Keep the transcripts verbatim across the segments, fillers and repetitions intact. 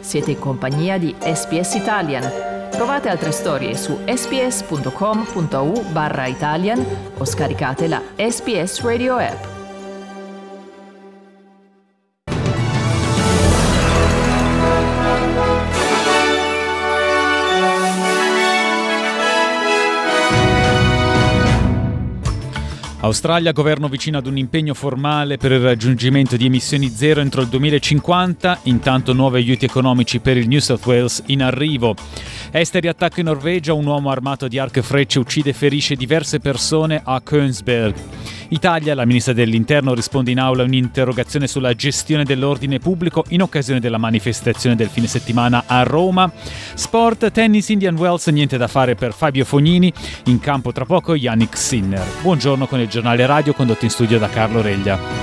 Siete in compagnia di S B S Italian. Trovate altre storie su sbs.com.au barra Italian o scaricate la S B S Radio app. Australia, governo vicino ad un impegno formale per il raggiungimento di emissioni zero entro il duemilacinquanta, intanto nuovi aiuti economici per il New South Wales in arrivo. Esteri attacco in Norvegia, un uomo armato di arco e frecce uccide e ferisce diverse persone a Königsberg. Italia, la ministra dell'Interno risponde in aula a un'interrogazione sulla gestione dell'ordine pubblico in occasione della manifestazione del fine settimana a Roma. Sport, tennis, Indian Wells, niente da fare per Fabio Fognini, in campo tra poco Yannick Sinner. Buongiorno con il giornale radio condotto in studio da Carlo Reglia.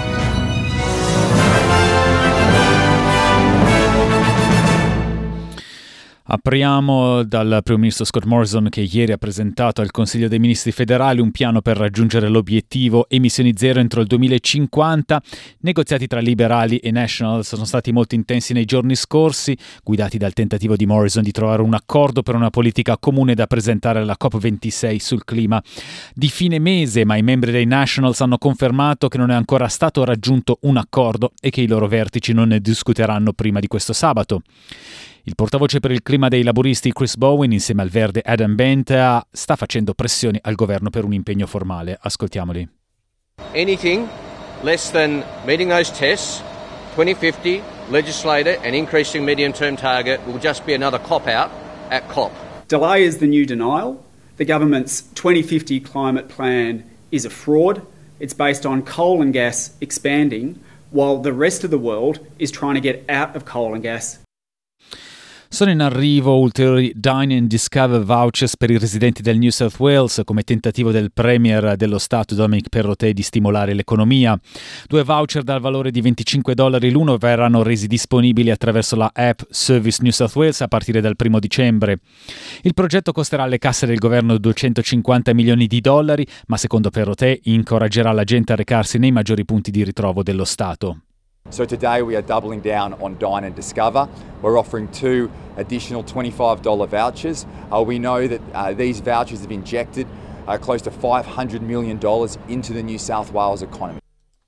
Apriamo dal Primo Ministro Scott Morrison, che ieri ha presentato al Consiglio dei Ministri federali un piano per raggiungere l'obiettivo emissioni zero entro il duemilacinquanta. Negoziati tra liberali e National sono stati molto intensi nei giorni scorsi, guidati dal tentativo di Morrison di trovare un accordo per una politica comune da presentare alla COP ventisei sul clima di fine mese, ma i membri dei Nationals hanno confermato che non è ancora stato raggiunto un accordo e che i loro vertici non ne discuteranno prima di questo sabato. Il portavoce per il clima dei laburisti Chris Bowen, insieme al verde Adam Bent, sta facendo pressioni al governo per un impegno formale. Ascoltiamoli. Anything less than meeting those tests, twenty fifty, legislated and increasing medium-term target will just be another cop-out at COP. Delay is the new denial. The government's twenty fifty climate plan is a fraud. It's based on coal and gas expanding, while the rest of the world is trying to get out of coal and gas. Sono in arrivo ulteriori Dine and Discover vouchers per i residenti del New South Wales come tentativo del Premier dello Stato Dominic Perrottet di stimolare l'economia. Due voucher dal valore di venticinque dollari l'uno verranno resi disponibili attraverso la app Service New South Wales a partire dal primo dicembre. Il progetto costerà alle casse del governo duecentocinquanta milioni di dollari, ma secondo Perrottet incoraggerà la gente a recarsi nei maggiori punti di ritrovo dello Stato. So today we are doubling down on Dine and Discover. We're offering two additional twenty-five dollars vouchers. Uh, we know that uh, these vouchers have injected uh, close to five hundred million dollars into the New South Wales economy.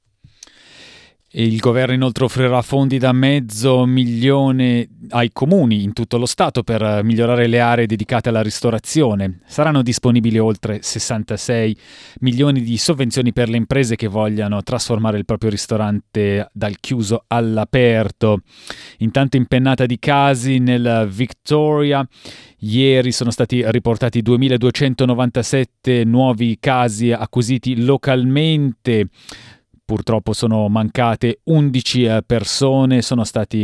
Il governo inoltre offrirà fondi da mezzo milione ai comuni in tutto lo Stato per migliorare le aree dedicate alla ristorazione. Saranno disponibili oltre sessantasei milioni di sovvenzioni per le imprese che vogliano trasformare il proprio ristorante dal chiuso all'aperto. Intanto impennata di casi nel Victoria. Ieri sono stati riportati duemiladuecentonovantasette nuovi casi acquisiti localmente. Purtroppo sono mancate undici persone, sono stati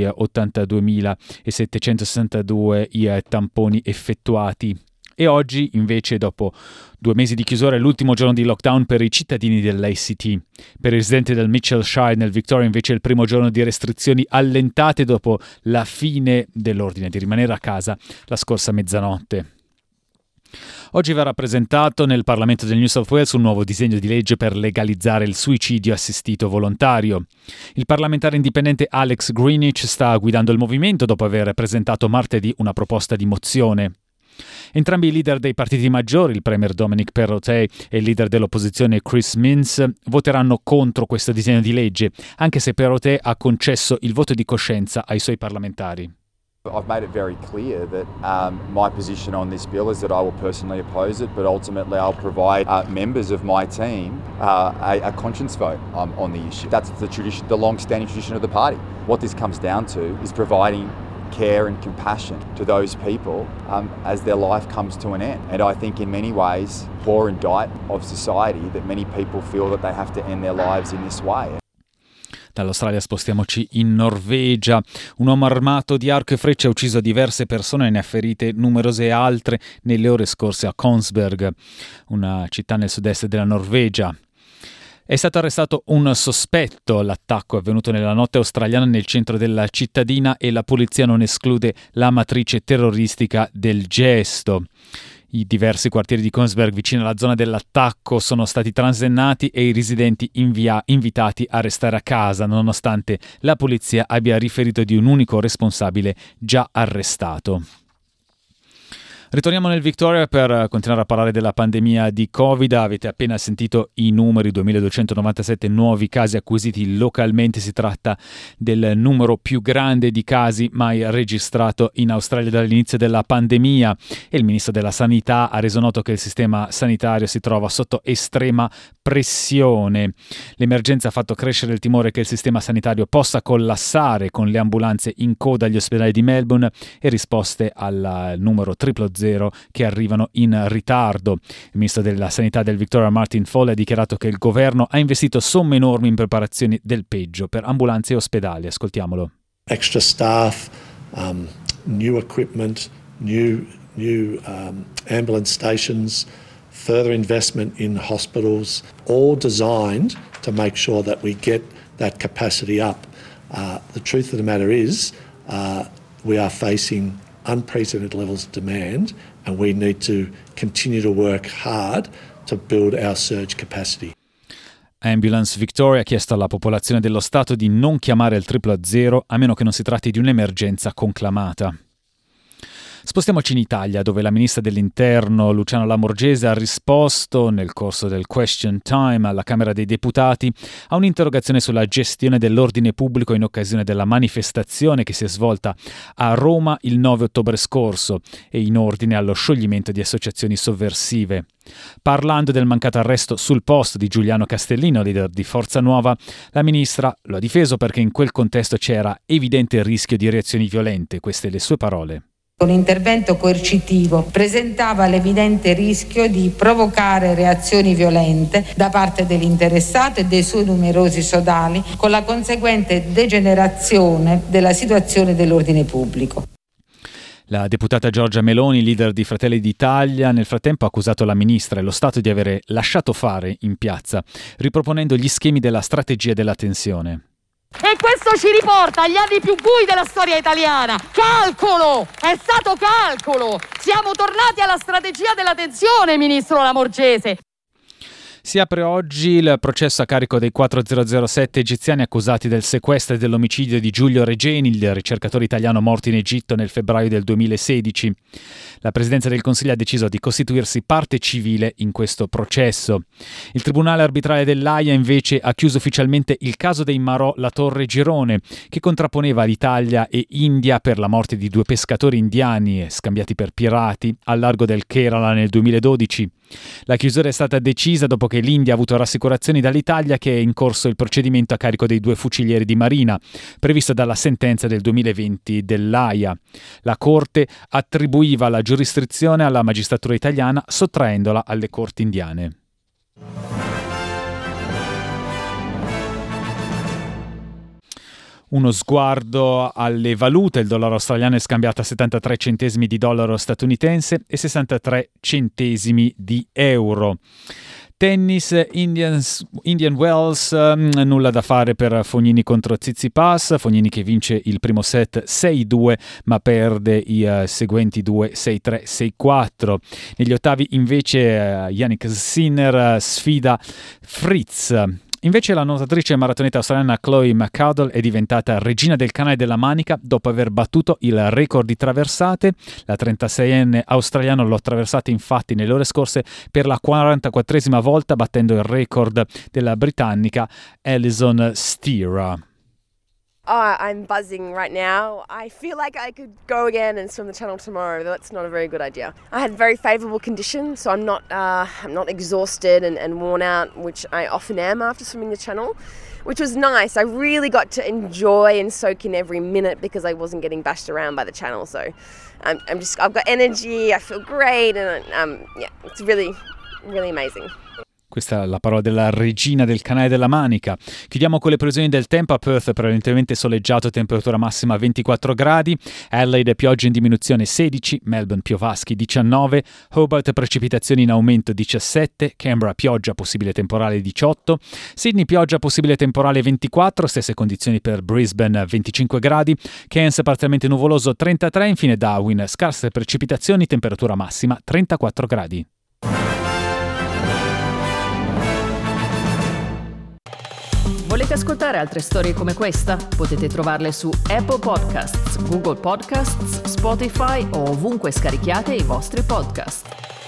ottantaduemilasettecentosessantadue i tamponi effettuati. E oggi, invece, dopo due mesi di chiusura, è l'ultimo giorno di lockdown per i cittadini dell'A C T. Per i residenti del Mitchellshire nel Victoria, invece, è il primo giorno di restrizioni allentate dopo la fine dell'ordine di rimanere a casa la scorsa mezzanotte. Oggi verrà presentato nel Parlamento del New South Wales un nuovo disegno di legge per legalizzare il suicidio assistito volontario. Il parlamentare indipendente Alex Greenwich sta guidando il movimento dopo aver presentato martedì una proposta di mozione. Entrambi i leader dei partiti maggiori, il Premier Dominic Perrottet e il leader dell'opposizione Chris Minns, voteranno contro questo disegno di legge, anche se Perrottet ha concesso il voto di coscienza ai suoi parlamentari. I've made it very clear that um, my position on this bill is that I will personally oppose it, but ultimately I'll provide uh, members of my team uh, a, a conscience vote um, on the issue. That's the tradition, the long-standing tradition of the party. What this comes down to is providing care and compassion to those people um, as their life comes to an end. And I think in many ways, poor indict of society that many people feel that they have to end their lives in this way. Dall'Australia spostiamoci in Norvegia. Un uomo armato di arco e frecce ha ucciso diverse persone e ne ha ferite numerose altre nelle ore scorse a Kongsberg, una città nel sud-est della Norvegia. È stato arrestato un sospetto. L'attacco è avvenuto nella notte australiana nel centro della cittadina e la polizia non esclude la matrice terroristica del gesto. I diversi quartieri di Kongsberg vicino alla zona dell'attacco sono stati transennati e i residenti invia- invitati a restare a casa, nonostante la polizia abbia riferito di un unico responsabile già arrestato. Ritorniamo nel Victoria per continuare a parlare della pandemia di Covid. Avete appena sentito i numeri, duemiladuecentonovantasette nuovi casi acquisiti localmente. Si tratta del numero più grande di casi mai registrato in Australia dall'inizio della pandemia, e il ministro della Sanità ha reso noto che il sistema sanitario si trova sotto estrema pressione. L'emergenza ha fatto crescere il timore che il sistema sanitario possa collassare, con le ambulanze in coda agli ospedali di Melbourne e risposte al numero triplo zero che arrivano in ritardo. Il ministro della Sanità del Victoria, Martin Foley, ha dichiarato che il governo ha investito somme enormi in preparazioni del peggio per ambulanze e ospedali. Ascoltiamolo. Extra staff, um, new equipment, new new um, ambulance stations, further investment in hospitals, all designed to make sure that we get that capacity up. Uh, the truth of the matter is, uh, we are facing unprecedented levels of demand, and we need to continue to work hard to build our surge capacity. Ambulance Victoria ha chiesto alla popolazione dello Stato di non chiamare il triplo zero a meno che non si tratti di un'emergenza conclamata. Spostiamoci in Italia, dove la ministra dell'Interno Luciana Lamorgese ha risposto nel corso del question time alla Camera dei Deputati a un'interrogazione sulla gestione dell'ordine pubblico in occasione della manifestazione che si è svolta a Roma il nove ottobre scorso e in ordine allo scioglimento di associazioni sovversive. Parlando del mancato arresto sul posto di Giuliano Castellino, leader di Forza Nuova, la ministra lo ha difeso perché in quel contesto c'era evidente rischio di reazioni violente. Queste le sue parole. Un intervento coercitivo presentava l'evidente rischio di provocare reazioni violente da parte dell'interessato e dei suoi numerosi sodali, con la conseguente degenerazione della situazione dell'ordine pubblico. La deputata Giorgia Meloni, leader di Fratelli d'Italia, nel frattempo ha accusato la ministra e lo Stato di avere lasciato fare in piazza, riproponendo gli schemi della strategia della tensione. E questo ci riporta agli anni più bui della storia italiana. Calcolo! È stato calcolo! Siamo tornati alla strategia della tensione, ministro Lamorgese. Si apre oggi il processo a carico dei quattromilazirosette egiziani accusati del sequestro e dell'omicidio di Giulio Regeni, il ricercatore italiano morto in Egitto nel febbraio del duemilasedici. La Presidenza del Consiglio ha deciso di costituirsi parte civile in questo processo. Il Tribunale arbitrale dell'Aia invece ha chiuso ufficialmente il caso dei Marò La Torre Girone, che contrapponeva l'Italia e India per la morte di due pescatori indiani scambiati per pirati al largo del Kerala nel duemiladodici. La chiusura è stata decisa dopo che l'India ha avuto rassicurazioni dall'Italia che è in corso il procedimento a carico dei due fucilieri di Marina, previsto dalla sentenza del duemilaventi dell'Aia. La Corte attribuiva la giurisdizione alla magistratura italiana, sottraendola alle corti indiane. Uno sguardo alle valute: il dollaro australiano è scambiato a settantatré centesimi di dollaro statunitense e sessantatré centesimi di euro. Tennis, Indians, Indian Wells, um, nulla da fare per Fognini contro Tsitsipas. Fognini che vince il primo set sei due ma perde i uh, seguenti due sei tre sei quattro. Negli ottavi invece uh, Yannick Sinner uh, sfida Fritz. Invece la nuotatrice maratoneta australiana Chloe McCardle è diventata regina del canale della Manica dopo aver battuto il record di traversate. La trentaseienne australiana lo ha attraversato infatti nelle ore scorse per la quarantaquattresima volta, battendo il record della britannica Alison Steer. Oh, I'm buzzing right now. I feel like I could go again and swim the channel tomorrow, but that's not a very good idea. I had very favourable conditions, so I'm not uh, I'm not exhausted and, and worn out, which I often am after swimming the channel, which was nice. I really got to enjoy and soak in every minute because I wasn't getting bashed around by the channel. So I'm, I'm just I've got energy. I feel great, and um, yeah, it's really really amazing. Questa è la parola della regina del canale della Manica. Chiudiamo con le previsioni del tempo. A Perth prevalentemente soleggiato, temperatura massima ventiquattro gradi, Adelaide pioggia in diminuzione sedici, Melbourne piovaschi diciannove, Hobart precipitazioni in aumento diciassette, Canberra pioggia possibile temporale diciotto, Sydney pioggia possibile temporale ventiquattro, stesse condizioni per Brisbane venticinque gradi, Cairns parzialmente nuvoloso trentatré, infine Darwin scarse precipitazioni, temperatura massima trentaquattro gradi. Volete ascoltare altre storie come questa? Potete trovarle su Apple Podcasts, Google Podcasts, Spotify o ovunque scarichiate i vostri podcast.